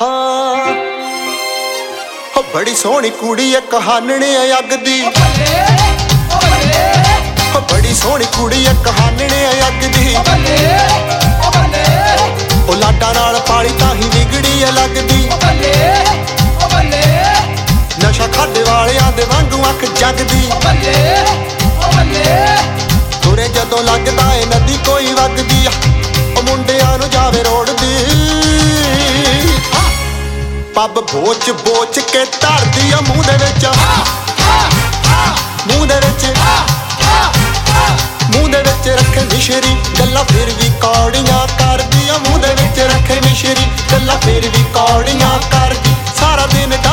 ਹਾਂ ਹੋ ਬੜੀ ਸੋਹਣੀ ਕੁੜੀ ਐ ਕਹਾਨਣੇ ਅੱਗ ਦੀ ਹੋ ਬੜੀ ਸੋਹਣੀ ਕੁੜੀ ਐ ਕਹਾਨਣੇ ਅੱਗ ਦੀ ਉਹ ਲਾਡਾਂ ਨਾਲ ਪਾਲੀ ਤਾਂ ਹੀ ਵਿਗੜੀ ਐ ਲੱਗਦੀ ਨਸ਼ਾ ਖਾਦੇ ਵਾਲਿਆਂ ਦੇ ਵਾਂਗੂ ਅੱਖ ਜਗਦੀ ਤੁਰੇ ਜਦੋਂ ਲੱਗਦਾ ਏ ਨਦੀ ਕੋਈ ਵਗਦੀ ਉਹ ਮੁੰਡਿਆਂ ਨੂੰ ਜਾਵੇ ਰੋੜਦੀ ਪੱਬ ਬੋਚ ਬੋਚ ਕੇ ਧਰਦੀ ਆ ਮੂੰਹ ਦੇ ਵਿੱਚ ਮੂੰਹ ਦੇ ਵਿੱਚ ਮੂੰਹ ਦੇ ਵਿੱਚ ਰੱਖੇ ਮਿਸ਼ਰੀ ਗੱਲਾਂ ਫਿਰ ਵੀ ਕੌੜੀਆਂ ਕਰਦੀ ਆ ਮੂੰਹ ਦੇ ਵਿੱਚ ਰੱਖੇ ਮਿਸ਼ਰੀ ਗੱਲਾਂ ਫਿਰ ਵੀ ਕੌੜੀਆਂ ਕਰਦੀ ਸਾਰਾ ਦਿਨ